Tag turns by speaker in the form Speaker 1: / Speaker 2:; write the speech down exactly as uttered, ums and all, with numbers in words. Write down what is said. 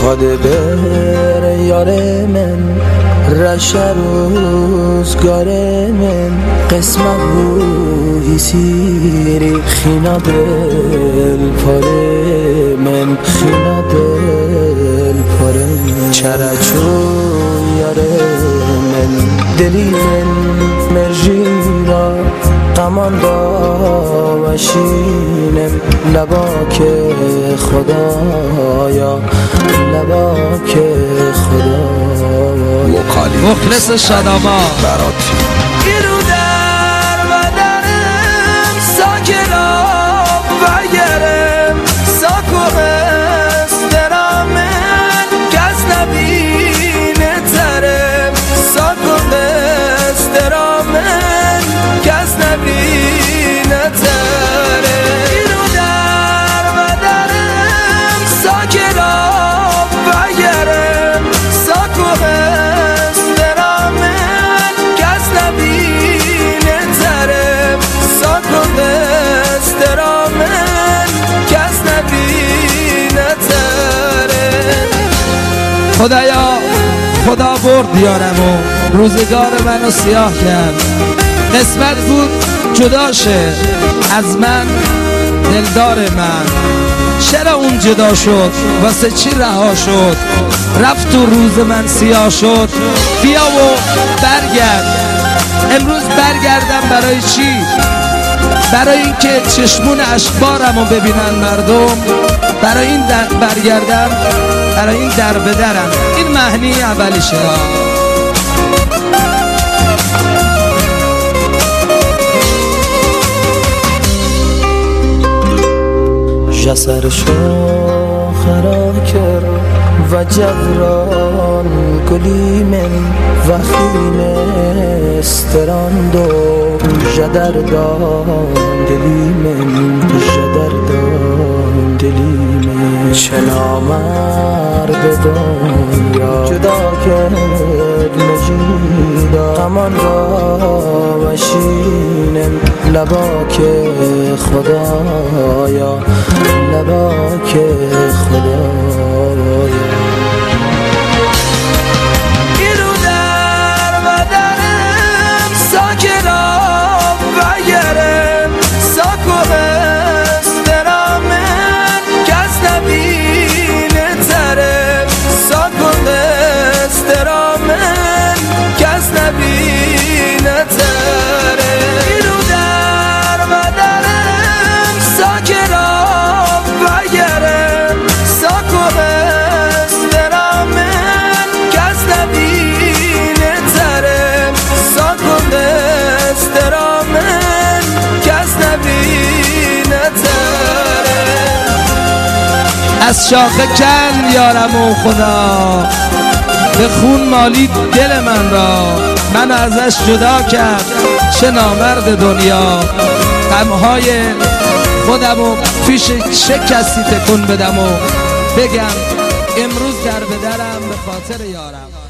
Speaker 1: خاده بر یار من رشه روزگار من قسمت بودی سیری خینا دل پاره من خینا دل پاره من چرا چون یار من دلی من مرجیرا قمان داشینم لبا که خدایا لبا که خدایا
Speaker 2: مخلص شاداما
Speaker 1: برات ایرو در بدنم ساکرام بگرم ساکو استرامن کس نبینه ترم ساکو استرامن کس نبینه ترم ایرو در بدنم ساکرام بگرم ساکو استرامن کس نبینه ترم ساکو استرامن کس نبینه ترم
Speaker 2: خدایا خدا برد یارم و روزگار منو سیاه کرد قسمت بود جدا شه از من دلدار من چرا اون جدا شد واسه چی رها شد رفت و روز من سیاه شد بیا و برگرد امروز برگردم برای چی برای اینکه چشمون اشبارمو ببینن مردم برای این در برگردم برای این در بدرم این معنی اولیشه
Speaker 1: جسر خرا کرد و جبران گلی من و خیم استراندو جدردان دلی من جدردان دلی من چه نامرد دنیا جدا کرد مجیدا غمان را وشینم لبا که خدایا لبا که خدایا ایرو در بدنم ساکرام بگرم ساکو استرامن کس نبینه ترم ساکو استرامن کس نبینه ترم ایرو در بدنم ساکرام بگرم ساکو استرامن کس نبینه ترم ساکو استرامن کس نبینه ترم
Speaker 2: از شاخه کن یارم و خدا به خون مالید دل من را من ازش جدا کرد چه نامرد دنیا غمهای خودم و پیش چه کسی تکون بدم و بگم امروز در بدرم به خاطر یارم